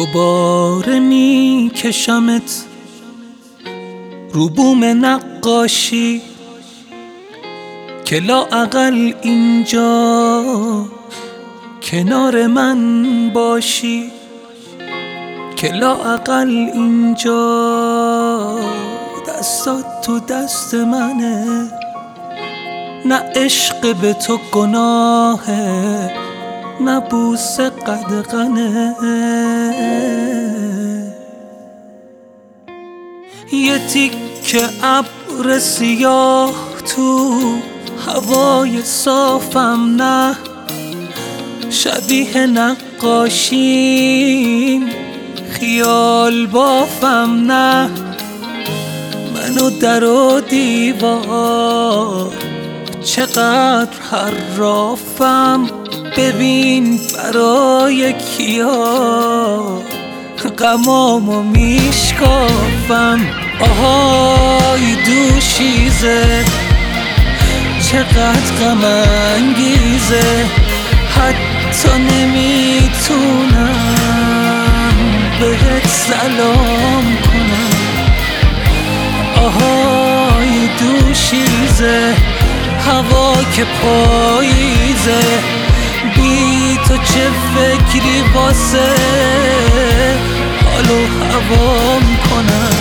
دوباره میکشمت رو بوم نقاشی که لااقل اینجا کنار من باشی، که لااقل اینجا دستات تو دست منه. نه عشق به تو گناهه، نه بوسه قدغنه. یه تیکه ابر سیاه تو هوای صافم، نه شبیه نقاشیم خیال بافم، نه منو در و دیوار چقدر حرافم. ببین برای کیا غمامو میشکافم. آهای دوشیزه چقدر غم انگیزه، حتی نمیتونم بهت سلام کنم. آهای دوشیزه هوا که پاییزه، بی تو چه فکری واسه حال و هوام کنم.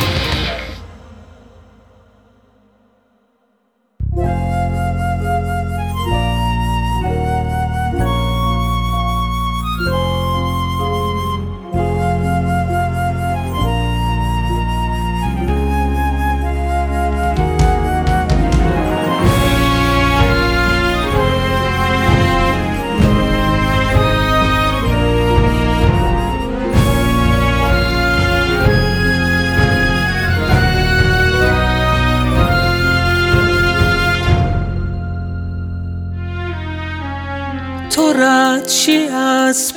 تو رد شی از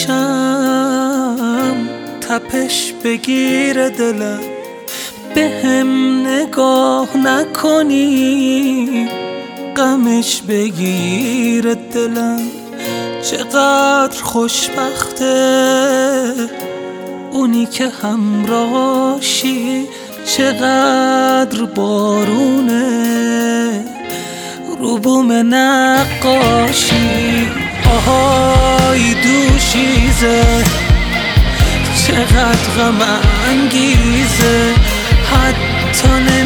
پیشم، تپش بگیر دلم، به هم نگاه نکنی غمش بگیر دلم. چقدر خوشبخته اونی که همراهشی، چقدر بارونه رو بوم نقاشی. آهای دوشیزه چقدر غم انگیزه، حتی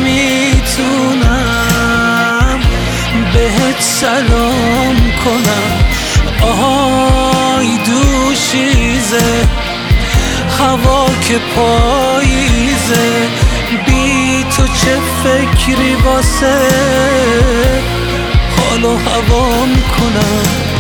نمیتونم بهت سلام کنم. آهای دوشیزه هوا که پاییزه، بی تو چه فکری واسه حال و هوام کنم.